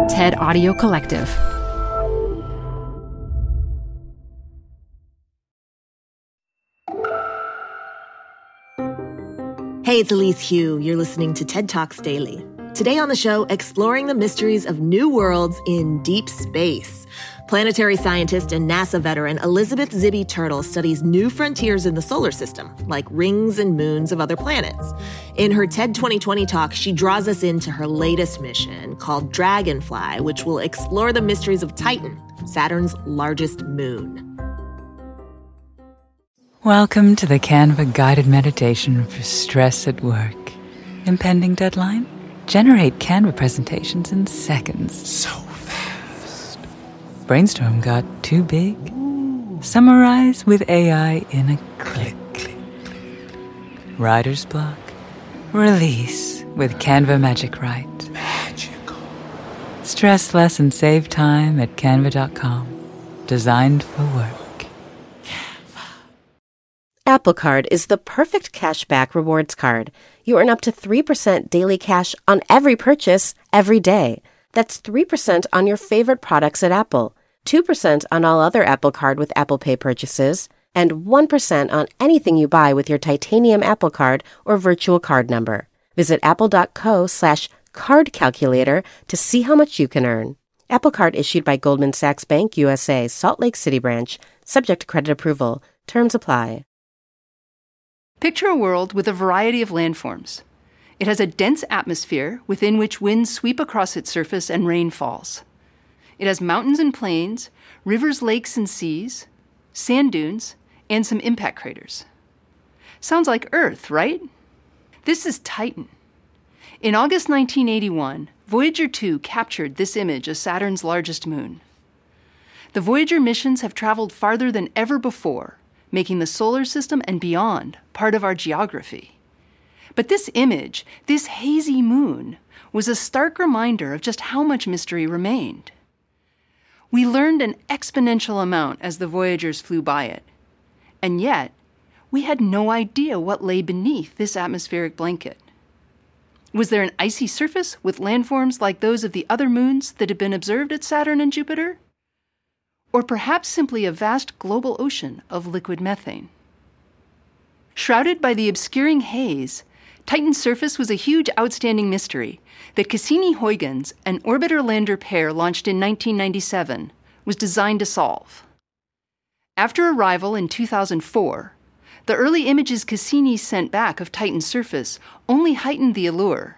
TED Audio Collective. Hey, it's Elise Hu. You're listening to TED Talks Daily. Today on the show, exploring the mysteries of new worlds in deep space. Planetary scientist and NASA veteran Elizabeth Zibby Turtle studies new frontiers in the solar system, like rings and moons of other planets. In her TED 2020 talk, she draws us into her latest mission called Dragonfly, which will explore the mysteries of Titan, Saturn's largest moon. Welcome to the Canva guided meditation for stress at work. Impending deadline? Generate Canva presentations in seconds. So fast. Brainstorm got too big? Summarize with AI in a click. Writer's block? Release with Canva Magic Write. Magical. Stress less and save time at canva.com. Designed for work. Apple Card is the perfect cashback rewards card. You earn up to 3% daily cash on every purchase, every day. That's 3% on your favorite products at Apple, 2% on all other Apple Card with Apple Pay purchases, and 1% on anything you buy with your titanium Apple Card or virtual card number. Visit apple.co/card calculator to see how much you can earn. Apple Card issued by Goldman Sachs Bank USA, Salt Lake City branch, subject to credit approval. Terms apply. Picture a world with a variety of landforms. It has a dense atmosphere within which winds sweep across its surface and rain falls. It has mountains and plains, rivers, lakes, and seas, sand dunes, and some impact craters. Sounds like Earth, right? This is Titan. In August 1981, Voyager 2 captured this image of Saturn's largest moon. The Voyager missions have traveled farther than ever before, making the solar system and beyond part of our geography. But this image, this hazy moon, was a stark reminder of just how much mystery remained. We learned an exponential amount as the Voyagers flew by it, and yet we had no idea what lay beneath this atmospheric blanket. Was there an icy surface with landforms like those of the other moons that had been observed at Saturn and Jupiter? Or perhaps simply a vast global ocean of liquid methane? Shrouded by the obscuring haze, Titan's surface was a huge outstanding mystery that Cassini-Huygens, an orbiter-lander pair launched in 1997, was designed to solve. After arrival in 2004, the early images Cassini sent back of Titan's surface only heightened the allure.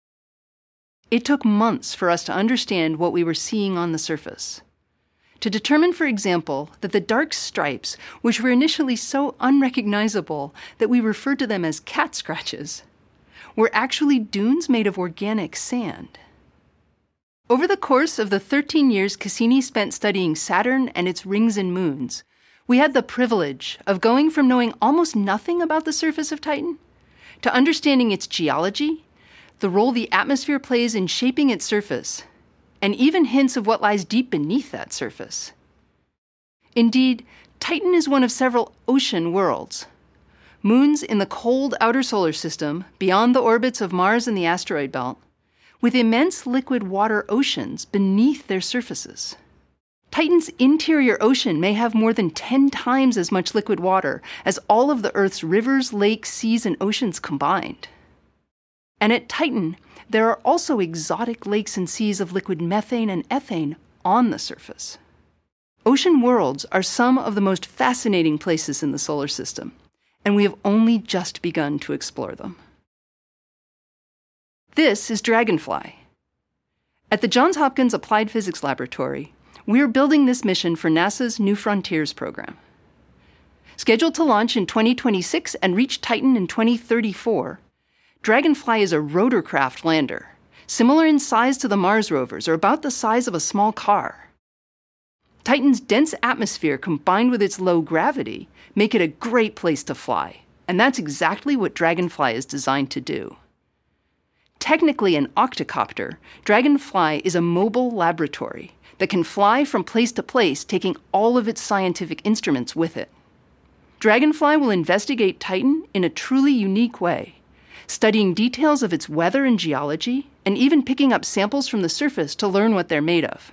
It took months for us to understand what we were seeing on the surface. To determine, for example, that the dark stripes, which were initially so unrecognizable that we referred to them as cat scratches, were actually dunes made of organic sand. Over the course of the 13 years Cassini spent studying Saturn and its rings and moons, we had the privilege of going from knowing almost nothing about the surface of Titan to understanding its geology, the role the atmosphere plays in shaping its surface, and even hints of what lies deep beneath that surface. Indeed, Titan is one of several ocean worlds. Moons in the cold outer solar system, beyond the orbits of Mars and the asteroid belt, with immense liquid water oceans beneath their surfaces. Titan's interior ocean may have more than 10 times as much liquid water as all of the Earth's rivers, lakes, seas, and oceans combined. And at Titan, there are also exotic lakes and seas of liquid methane and ethane on the surface. Ocean worlds are some of the most fascinating places in the solar system, and we have only just begun to explore them. This is Dragonfly. At the Johns Hopkins Applied Physics Laboratory, we are building this mission for NASA's New Frontiers program. Scheduled to launch in 2026 and reach Titan in 2034, Dragonfly is a rotorcraft lander, similar in size to the Mars rovers, or about the size of a small car. Titan's dense atmosphere combined with its low gravity make it a great place to fly, and that's exactly what Dragonfly is designed to do. Technically an octocopter, Dragonfly is a mobile laboratory that can fly from place to place, taking all of its scientific instruments with it. Dragonfly will investigate Titan in a truly unique way, studying details of its weather and geology, and even picking up samples from the surface to learn what they're made of.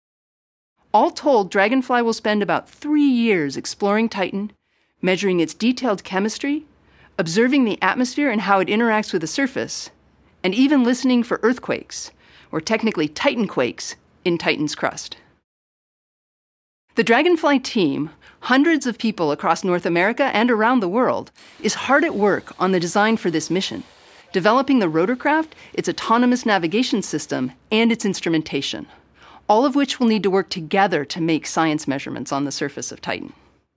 All told, Dragonfly will spend about 3 years exploring Titan, measuring its detailed chemistry, observing the atmosphere and how it interacts with the surface, and even listening for earthquakes, or technically Titanquakes, in Titan's crust. The Dragonfly team, hundreds of people across North America and around the world, is hard at work on the design for this mission, developing the rotorcraft, its autonomous navigation system, and its instrumentation, all of which will need to work together to make science measurements on the surface of Titan.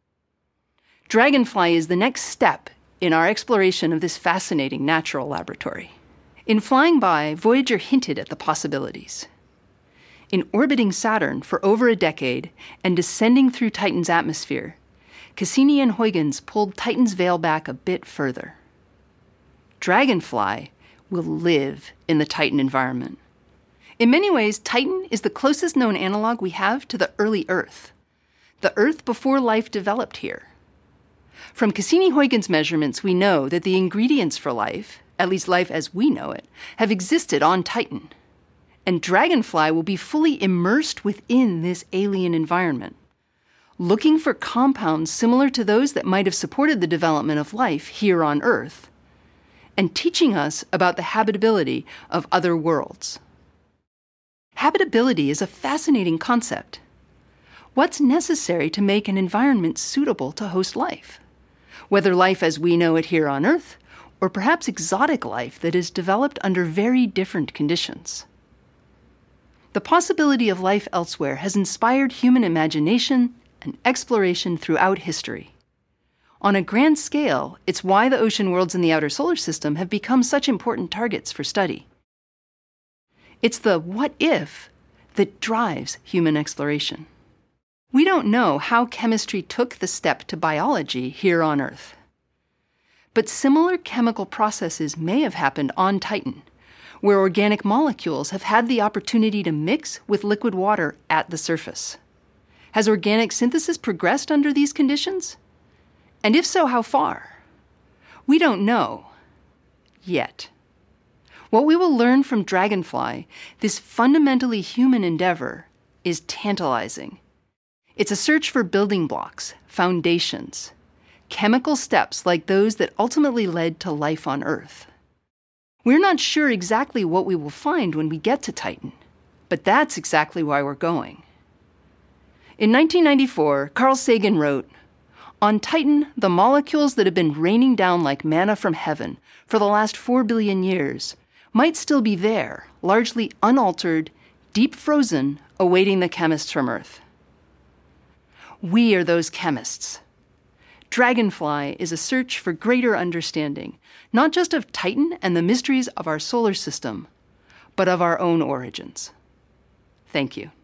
Dragonfly is the next step in our exploration of this fascinating natural laboratory. In flying by, Voyager hinted at the possibilities. In orbiting Saturn for over a decade and descending through Titan's atmosphere, Cassini and Huygens pulled Titan's veil back a bit further. Dragonfly will live in the Titan environment. In many ways, Titan is the closest known analog we have to the early Earth, the Earth before life developed here. From Cassini-Huygens measurements, we know that the ingredients for life, at least life as we know it, have existed on Titan. And Dragonfly will be fully immersed within this alien environment, looking for compounds similar to those that might have supported the development of life here on Earth, and teaching us about the habitability of other worlds. Habitability is a fascinating concept. What's necessary to make an environment suitable to host life? Whether life as we know it here on Earth, or perhaps exotic life that is developed under very different conditions. The possibility of life elsewhere has inspired human imagination and exploration throughout history. On a grand scale, it's why the ocean worlds in the outer solar system have become such important targets for study. It's the what if that drives human exploration. We don't know how chemistry took the step to biology here on Earth. But similar chemical processes may have happened on Titan, where organic molecules have had the opportunity to mix with liquid water at the surface. Has organic synthesis progressed under these conditions? And if so, how far? We don't know. Yet. What we will learn from Dragonfly, this fundamentally human endeavor, is tantalizing. It's a search for building blocks, foundations, chemical steps like those that ultimately led to life on Earth. We're not sure exactly what we will find when we get to Titan, but that's exactly why we're going. In 1994, Carl Sagan wrote, "On Titan, the molecules that have been raining down like manna from heaven for the last 4 billion years might still be there, largely unaltered, deep frozen, awaiting the chemists from Earth." We are those chemists. Dragonfly is a search for greater understanding, not just of Titan and the mysteries of our solar system, but of our own origins. Thank you.